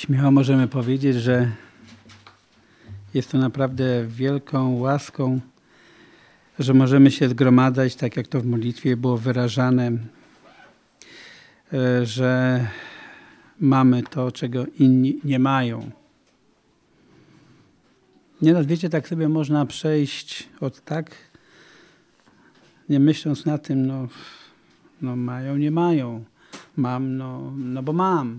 Śmiało możemy powiedzieć, że jest to naprawdę wielką łaską, że możemy się zgromadzać, tak jak to w modlitwie było wyrażane, że mamy to, czego inni nie mają. Nieraz, wiecie, tak sobie można przejść od tak, nie myśląc na tym, no mają, nie mają, mam, no bo mam.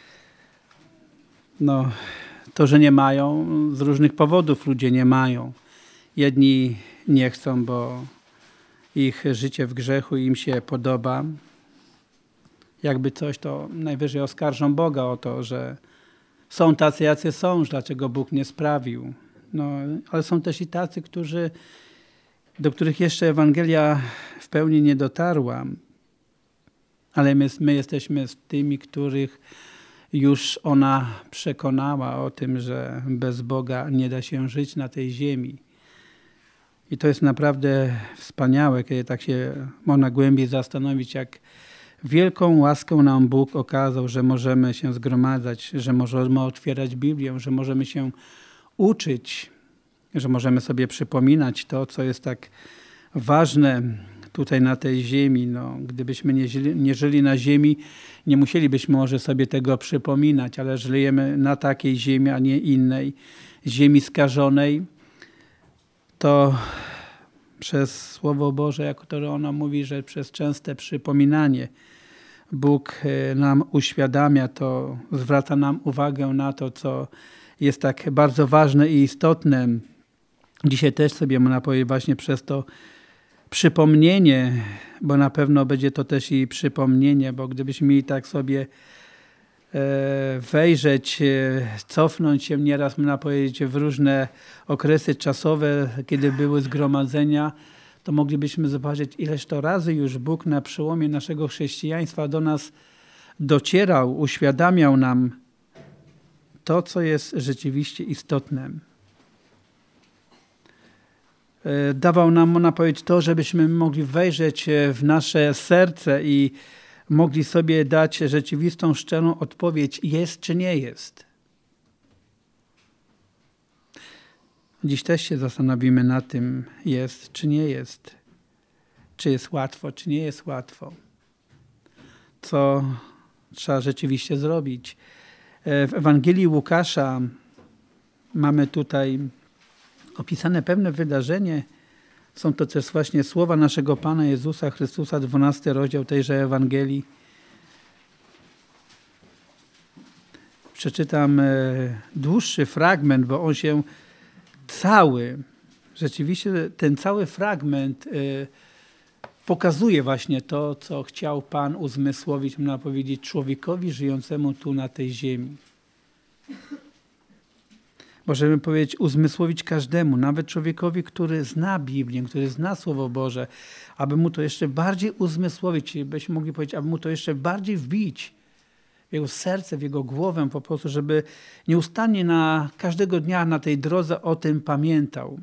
No, to, że nie mają, z różnych powodów ludzie nie mają. Jedni nie chcą, bo ich życie w grzechu im się podoba. Jakby coś, to najwyżej oskarżą Boga o to, że są tacy, jacy są, dlaczego Bóg nie sprawił. No, ale są też i tacy, do których jeszcze Ewangelia w pełni nie dotarła. Ale my jesteśmy z tymi, których już ona przekonała o tym, że bez Boga nie da się żyć na tej ziemi. I to jest naprawdę wspaniałe, kiedy tak się można głębiej zastanowić, jak wielką łaską nam Bóg okazał, że możemy się zgromadzać, że możemy otwierać Biblię, że możemy się uczyć, że możemy sobie przypominać to, co jest tak ważne tutaj na tej ziemi. No, gdybyśmy nie żyli na ziemi, nie musielibyśmy może sobie tego przypominać, ale żyjemy na takiej ziemi, a nie innej, ziemi skażonej, to przez Słowo Boże, jako to ono mówi, że przez częste przypominanie Bóg nam uświadamia to, zwraca nam uwagę na to, co jest tak bardzo ważne i istotne. Dzisiaj też sobie można powiedzieć właśnie przez to przypomnienie, bo na pewno będzie to też i przypomnienie, bo gdybyśmy mieli tak sobie wejrzeć, cofnąć się nieraz, można powiedzieć, w różne okresy czasowe, kiedy były zgromadzenia, to moglibyśmy zobaczyć, ileż to razy już Bóg na przełomie naszego chrześcijaństwa do nas docierał, uświadamiał nam to, co jest rzeczywiście istotne. Dawał nam, można powiedzieć, to, żebyśmy mogli wejrzeć w nasze serce i mogli sobie dać rzeczywistą, szczerą odpowiedź, jest czy nie jest. Dziś też się zastanowimy nad tym, jest czy nie jest. Czy jest łatwo, czy nie jest łatwo. Co trzeba rzeczywiście zrobić. W Ewangelii Łukasza mamy tutaj opisane pewne wydarzenie. Są to też właśnie słowa naszego Pana Jezusa Chrystusa, 12 rozdział tejże Ewangelii. Przeczytam dłuższy fragment, bo on się rzeczywiście ten cały fragment pokazuje właśnie to, co chciał Pan uzmysłowić, można powiedzieć, człowiekowi żyjącemu tu na tej ziemi. Możemy powiedzieć, uzmysłowić każdemu, nawet człowiekowi, który zna Biblię, który zna Słowo Boże, aby mu to jeszcze bardziej uzmysłowić, byśmy mogli powiedzieć, aby mu to jeszcze bardziej wbić w jego serce, w jego głowę po prostu, żeby nieustannie każdego dnia na tej drodze o tym pamiętał.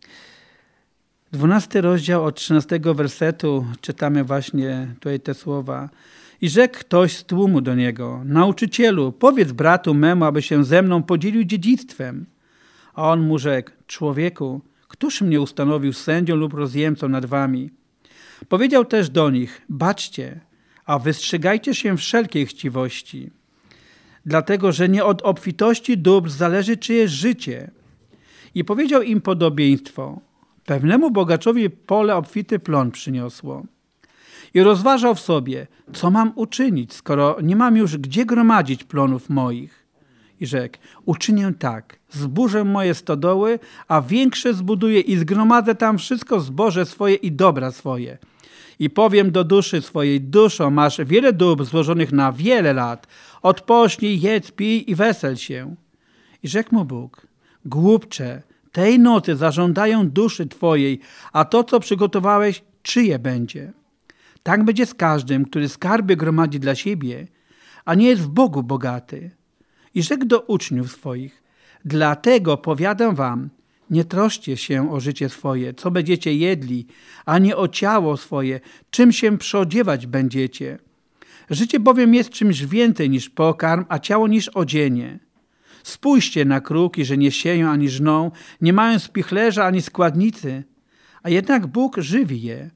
12 rozdział od 13 wersetu czytamy właśnie tutaj te słowa. I rzekł ktoś z tłumu do niego: nauczycielu, powiedz bratu memu, aby się ze mną podzielił dziedzictwem. A on mu rzekł: człowieku, któż mnie ustanowił sędzią lub rozjemcą nad wami? Powiedział też do nich: baczcie, a wystrzegajcie się wszelkiej chciwości, dlatego że nie od obfitości dóbr zależy czyjeś życie. I powiedział im podobieństwo: pewnemu bogaczowi pole obfity plon przyniosło. I rozważał w sobie, co mam uczynić, skoro nie mam już gdzie gromadzić plonów moich. I rzekł: uczynię tak, zburzę moje stodoły, a większe zbuduję i zgromadzę tam wszystko zboże swoje i dobra swoje. I powiem do duszy swojej: duszo, masz wiele dóbr złożonych na wiele lat. Odpocznij, jedz, pij i wesel się. I rzekł mu Bóg: głupcze, tej nocy zażądają duszy twojej, a to, co przygotowałeś, czyje będzie? Tak będzie z każdym, który skarby gromadzi dla siebie, a nie jest w Bogu bogaty. I rzekł do uczniów swoich: dlatego powiadam wam, nie troszcie się o życie swoje, co będziecie jedli, ani o ciało swoje, czym się przyodziewać będziecie. Życie bowiem jest czymś więcej niż pokarm, a ciało niż odzienie. Spójrzcie na kruki, że nie sieją ani żną, nie mają spichlerza ani składnicy, a jednak Bóg żywi je.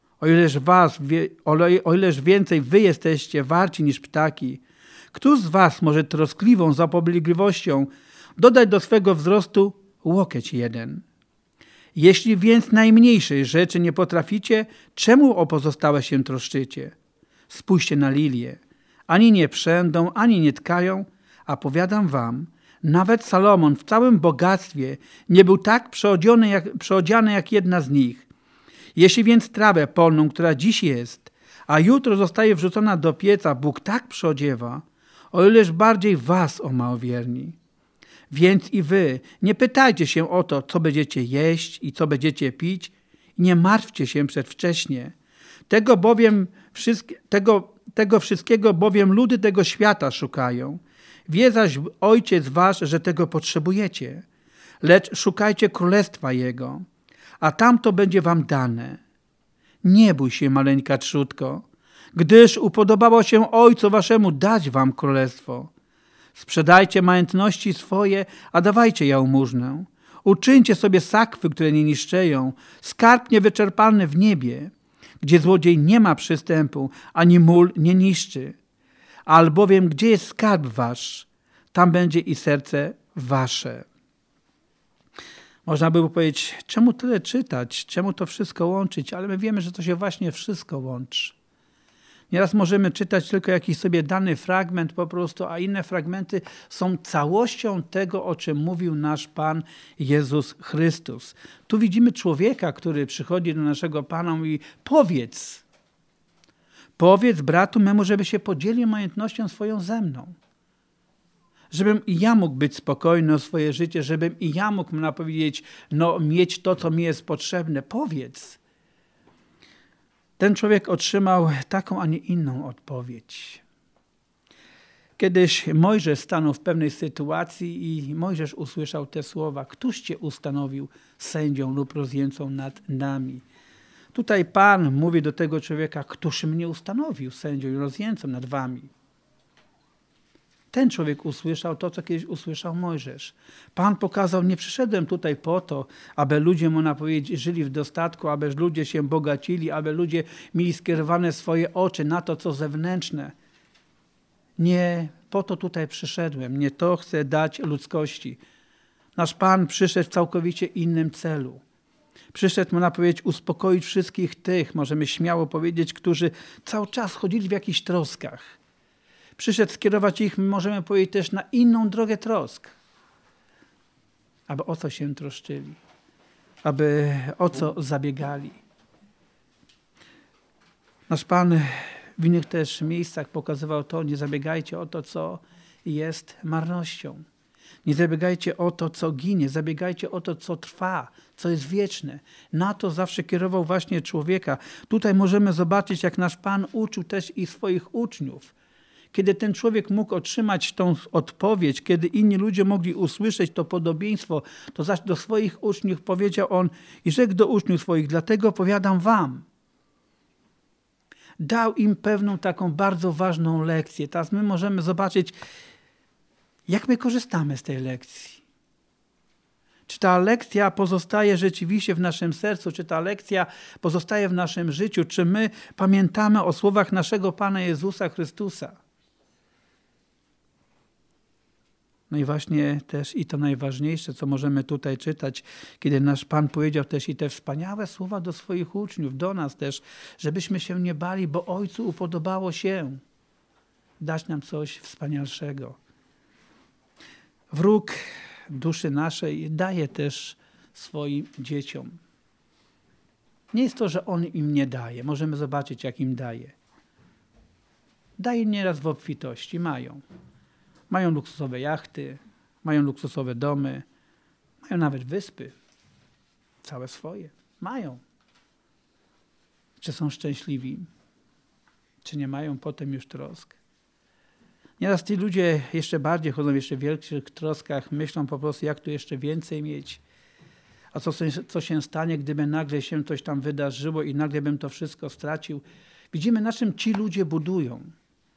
O ileż więcej wy jesteście warci niż ptaki. Kto z was może troskliwą zapobiegliwością dodać do swego wzrostu łokieć jeden? Jeśli więc najmniejszej rzeczy nie potraficie, czemu o pozostałe się troszczycie? Spójrzcie na lilie. Ani nie przędą, ani nie tkają, a powiadam wam, nawet Salomon w całym bogactwie nie był tak przeodziany jak jedna z nich. Jeśli więc trawę polną, która dziś jest, a jutro zostaje wrzucona do pieca, Bóg tak przyodziewa, o ileż bardziej was, o małowierni. Więc i wy nie pytajcie się o to, co będziecie jeść i co będziecie pić, i nie martwcie się przedwcześnie. Tego wszystkiego bowiem ludy tego świata szukają. Wie zaś Ojciec wasz, że tego potrzebujecie. Lecz szukajcie Królestwa Jego, a tamto będzie wam dane. Nie bój się, maleńka trzódko, gdyż upodobało się Ojcu waszemu dać wam królestwo. Sprzedajcie majątności swoje, a dawajcie jałmużnę. Uczyńcie sobie sakwy, które nie niszczeją, skarb niewyczerpalny w niebie, gdzie złodziej nie ma przystępu, ani mól nie niszczy. Albowiem gdzie jest skarb wasz, tam będzie i serce wasze. Można by powiedzieć, czemu tyle czytać, czemu to wszystko łączyć, ale my wiemy, że to się właśnie wszystko łączy. Nieraz możemy czytać tylko jakiś sobie dany fragment po prostu, a inne fragmenty są całością tego, o czym mówił nasz Pan Jezus Chrystus. Tu widzimy człowieka, który przychodzi do naszego Pana i mówi, powiedz bratu memu, żeby się podzielił majątnością swoją ze mną. Żebym i ja mógł być spokojny o swoje życie, żebym i ja mógł powiedzieć, mieć to, co mi jest potrzebne. Powiedz. Ten człowiek otrzymał taką, a nie inną odpowiedź. Kiedyś Mojżesz stanął w pewnej sytuacji i Mojżesz usłyszał te słowa: Któż cię ustanowił sędzią lub rozjemcą nad nami? Tutaj Pan mówi do tego człowieka: Któż mnie ustanowił sędzią i rozjemcą nad wami? Ten człowiek usłyszał to, co kiedyś usłyszał Mojżesz. Pan pokazał, nie przyszedłem tutaj po to, aby ludzie, można powiedzieć, żyli w dostatku, aby ludzie się bogacili, aby ludzie mieli skierowane swoje oczy na to, co zewnętrzne. Nie po to tutaj przyszedłem, nie to chcę dać ludzkości. Nasz Pan przyszedł w całkowicie innym celu. Przyszedł, można powiedzieć, uspokoić wszystkich tych, możemy śmiało powiedzieć, którzy cały czas chodzili w jakichś troskach. Przyszedł skierować ich, możemy powiedzieć, też na inną drogę trosk. Aby o co się troszczyli. Aby o co zabiegali. Nasz Pan w innych też miejscach pokazywał to, nie zabiegajcie o to, co jest marnością. Nie zabiegajcie o to, co ginie. Zabiegajcie o to, co trwa, co jest wieczne. Na to zawsze kierował właśnie człowieka. Tutaj możemy zobaczyć, jak nasz Pan uczył też i swoich uczniów. Kiedy ten człowiek mógł otrzymać tą odpowiedź, kiedy inni ludzie mogli usłyszeć to podobieństwo, to zaś do swoich uczniów powiedział on i rzekł do uczniów swoich: dlatego powiadam wam. Dał im pewną taką bardzo ważną lekcję. Teraz my możemy zobaczyć, jak my korzystamy z tej lekcji. Czy ta lekcja pozostaje rzeczywiście w naszym sercu, czy ta lekcja pozostaje w naszym życiu, czy my pamiętamy o słowach naszego Pana Jezusa Chrystusa. No i właśnie też i to najważniejsze, co możemy tutaj czytać, kiedy nasz Pan powiedział też i te wspaniałe słowa do swoich uczniów, do nas też, żebyśmy się nie bali, bo Ojcu upodobało się dać nam coś wspanialszego. Wróg duszy naszej daje też swoim dzieciom. Nie jest to, że On im nie daje. Możemy zobaczyć, jak im daje. Daje nieraz w obfitości. Mają luksusowe jachty, mają luksusowe domy, mają nawet wyspy. Całe swoje. Mają. Czy są szczęśliwi? Czy nie mają potem już trosk? Nieraz ci ludzie jeszcze bardziej chodzą w jeszcze większych troskach, myślą po prostu, jak tu jeszcze więcej mieć. A co się stanie, gdyby nagle się coś tam wydarzyło i nagle bym to wszystko stracił? Widzimy, na czym ci ludzie budują.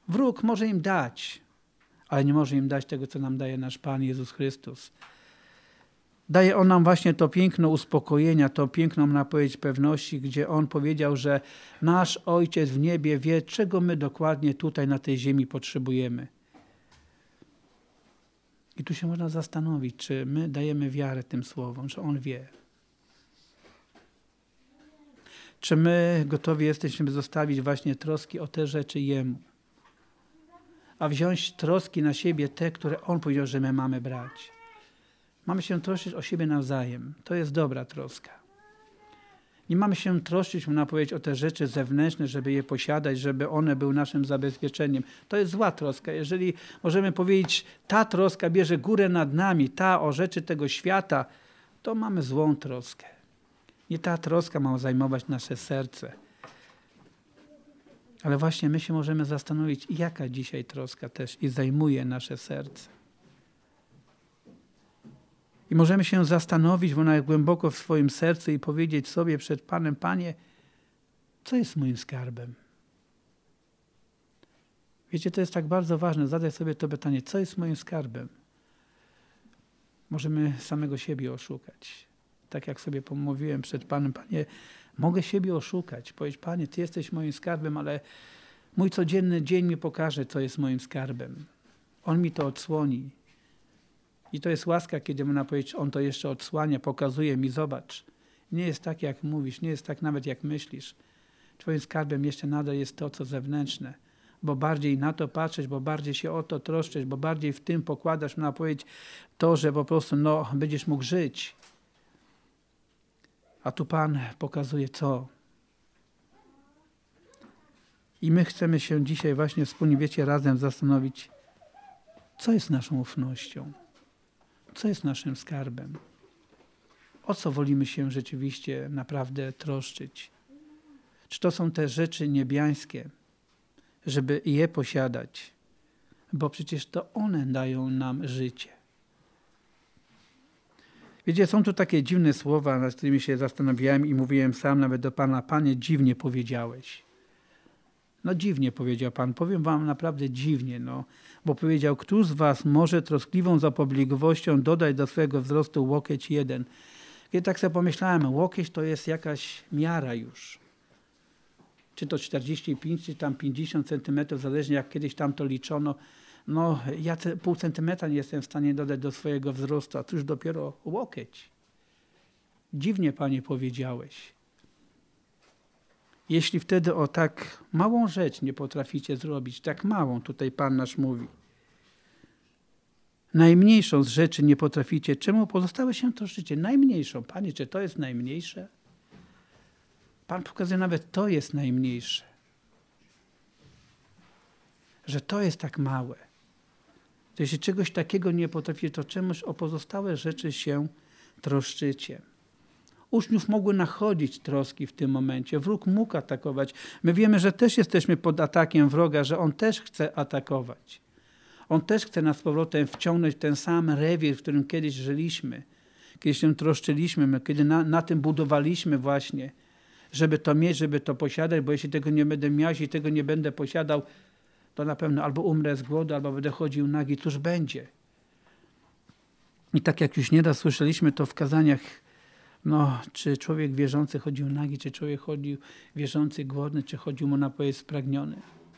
Wróg może im dać, ale nie może im dać tego, co nam daje nasz Pan Jezus Chrystus. Daje On nam właśnie to piękno uspokojenia, to piękną napowiedź pewności, gdzie On powiedział, że nasz Ojciec w niebie wie, czego my dokładnie tutaj na tej ziemi potrzebujemy. I tu się można zastanowić, czy my dajemy wiarę tym słowom, że On wie. Czy my gotowi jesteśmy zostawić właśnie troski o te rzeczy Jemu, a wziąć troski na siebie te, które On powiedział, że my mamy brać. Mamy się troszczyć o siebie nawzajem. To jest dobra troska. Nie mamy się troszczyć, można powiedzieć, o te rzeczy zewnętrzne, żeby je posiadać, żeby one były naszym zabezpieczeniem. To jest zła troska. Jeżeli możemy powiedzieć, ta troska bierze górę nad nami, ta o rzeczy tego świata, to mamy złą troskę. Nie ta troska ma zajmować nasze serce. Ale właśnie my się możemy zastanowić, jaka dzisiaj troska też i zajmuje nasze serce. I możemy się zastanowić głęboko w swoim sercu i powiedzieć sobie przed Panem, Panie, co jest moim skarbem? Wiecie, to jest tak bardzo ważne, zadać sobie to pytanie, co jest moim skarbem? Możemy samego siebie oszukać. Tak jak sobie pomówiłem przed Panem, Panie, mogę siebie oszukać. Powiedzieć, Panie, Ty jesteś moim skarbem, ale mój codzienny dzień mi pokaże, co jest moim skarbem. On mi to odsłoni. I to jest łaska, kiedy można powiedzieć, On to jeszcze odsłania, pokazuje mi, zobacz. Nie jest tak, jak mówisz, nie jest tak nawet, jak myślisz. Twoim skarbem jeszcze nadal jest to, co zewnętrzne. Bo bardziej na to patrzeć, bo bardziej się o to troszczysz, bo bardziej w tym pokładasz, można powiedzieć, to, że po prostu będziesz mógł żyć. A tu Pan pokazuje co. I my chcemy się dzisiaj właśnie wspólnie, wiecie, razem zastanowić, co jest naszą ufnością. Co jest naszym skarbem? O co wolimy się rzeczywiście naprawdę troszczyć? Czy to są te rzeczy niebiańskie, żeby je posiadać? Bo przecież to one dają nam życie. Wiecie, są tu takie dziwne słowa, nad którymi się zastanawiałem i mówiłem sam nawet do Pana, Panie, dziwnie powiedziałeś. No dziwnie powiedział Pan, powiem wam naprawdę dziwnie, bo powiedział, któż z was może troskliwą zapobiegowością dodać do swojego wzrostu łokieć jeden. I tak sobie pomyślałem, łokieć to jest jakaś miara już. Czy to 45, czy tam 50 centymetrów, zależnie jak kiedyś tam to liczono. Ja pół centymetra nie jestem w stanie dodać do swojego wzrostu, a cóż dopiero łokieć. Dziwnie, Panie, powiedziałeś. Jeśli wtedy o tak małą rzecz nie potraficie zrobić, tak małą, tutaj Pan nasz mówi, najmniejszą z rzeczy nie potraficie, czemu pozostałe się troszczycie? Najmniejszą. Panie, czy to jest najmniejsze? Pan pokazuje, nawet to jest najmniejsze. Że to jest tak małe. To jeśli czegoś takiego nie potraficie, to czemuś o pozostałe rzeczy się troszczycie. Uczniów mogły nachodzić troski w tym momencie. Wróg mógł atakować. My wiemy, że też jesteśmy pod atakiem wroga, że on też chce atakować. On też chce nas z powrotem wciągnąć w ten sam rewir, w którym kiedyś żyliśmy. Kiedy się troszczyliśmy, kiedy na tym budowaliśmy właśnie, żeby to mieć, żeby to posiadać, bo jeśli tego nie będę miał, jeśli tego nie będę posiadał, to na pewno albo umrę z głodu, albo będę chodził nagi. Cóż będzie? I tak jak już nieraz słyszeliśmy to w kazaniach, czy człowiek wierzący chodził nagi, czy człowiek chodził wierzący głodny, czy chodził mu na pojedź spragniony?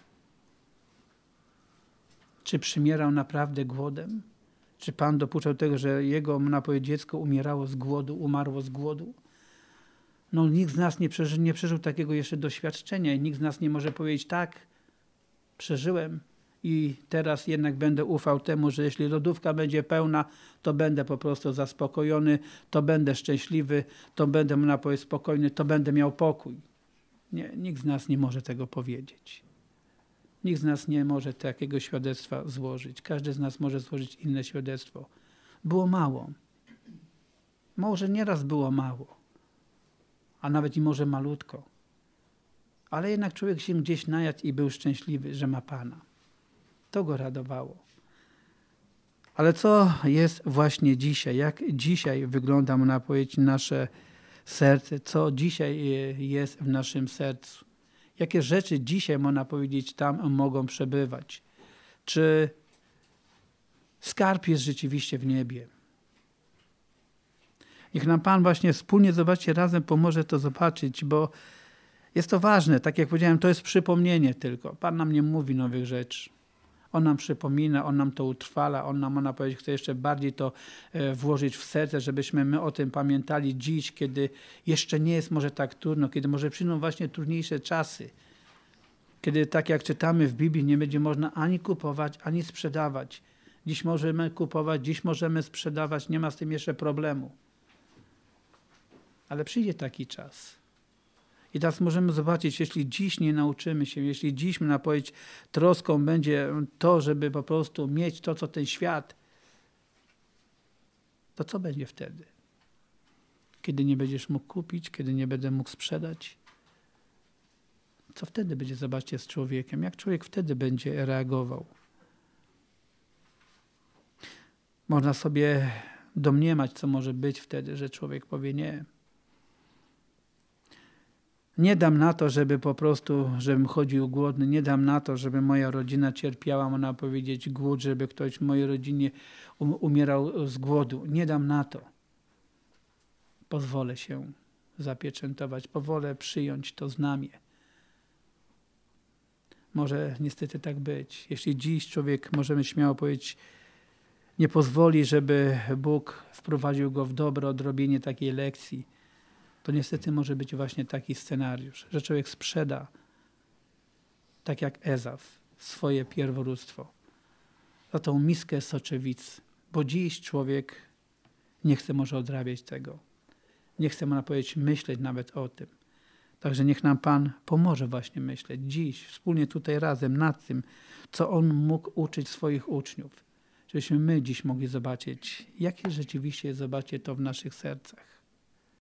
Czy przymierał naprawdę głodem? Czy Pan dopuszczał tego, że jego dziecko umierało z głodu, umarło z głodu? Nikt z nas nie przeżył takiego jeszcze doświadczenia i nikt z nas nie może powiedzieć, tak, przeżyłem i teraz jednak będę ufał temu, że jeśli lodówka będzie pełna, to będę po prostu zaspokojony, to będę szczęśliwy, to będę spokojny, to będę miał pokój. Nie, nikt z nas nie może tego powiedzieć. Nikt z nas nie może takiego świadectwa złożyć. Każdy z nas może złożyć inne świadectwo. Było mało. Może nieraz było mało, a nawet i może malutko. Ale jednak człowiek się gdzieś najadł i był szczęśliwy, że ma Pana. To go radowało. Ale co jest właśnie dzisiaj? Jak dzisiaj wygląda, można powiedzieć, nasze serce? Co dzisiaj jest w naszym sercu? Jakie rzeczy dzisiaj, można powiedzieć, tam mogą przebywać? Czy skarb jest rzeczywiście w niebie? Niech nam Pan właśnie wspólnie, zobaczcie, razem pomoże to zobaczyć, bo jest to ważne. Tak jak powiedziałem, to jest przypomnienie tylko. Pan nam nie mówi nowych rzeczy. On nam przypomina, On nam to utrwala, On nam, można powiedzieć, chce jeszcze bardziej to włożyć w serce, żebyśmy my o tym pamiętali dziś, kiedy jeszcze nie jest może tak trudno, kiedy może przyjdą właśnie trudniejsze czasy. Kiedy, tak jak czytamy w Biblii, nie będzie można ani kupować, ani sprzedawać. Dziś możemy kupować, dziś możemy sprzedawać, nie ma z tym jeszcze problemu. Ale przyjdzie taki czas. I teraz możemy zobaczyć, jeśli dziś nie nauczymy się, jeśli dziś, można powiedzieć, troską będzie to, żeby po prostu mieć to, co ten świat, to co będzie wtedy? Kiedy nie będziesz mógł kupić, kiedy nie będę mógł sprzedać? Co wtedy będzie, zobaczcie, z człowiekiem? Jak człowiek wtedy będzie reagował? Można sobie domniemać, co może być wtedy, że człowiek powie nie. Nie dam na to, żeby po prostu, żebym chodził głodny. Nie dam na to, żeby moja rodzina cierpiała, można powiedzieć, głód, żeby ktoś w mojej rodzinie umierał z głodu. Nie dam na to. Pozwolę się zapieczętować, pozwolę przyjąć to znamię. Może niestety tak być. Jeśli dziś człowiek, możemy śmiało powiedzieć, nie pozwoli, żeby Bóg wprowadził go w dobre odrobienie takiej lekcji, to niestety może być właśnie taki scenariusz, że człowiek sprzeda, tak jak Ezaf, swoje pierworództwo za tą miskę soczewic, bo dziś człowiek nie chce może odrabiać tego. Nie chce, można powiedzieć, myśleć nawet o tym. Także niech nam Pan pomoże właśnie myśleć dziś, wspólnie tutaj razem nad tym, co On mógł uczyć swoich uczniów. Żebyśmy my dziś mogli zobaczyć, jakie rzeczywiście jest, zobaczcie to w naszych sercach.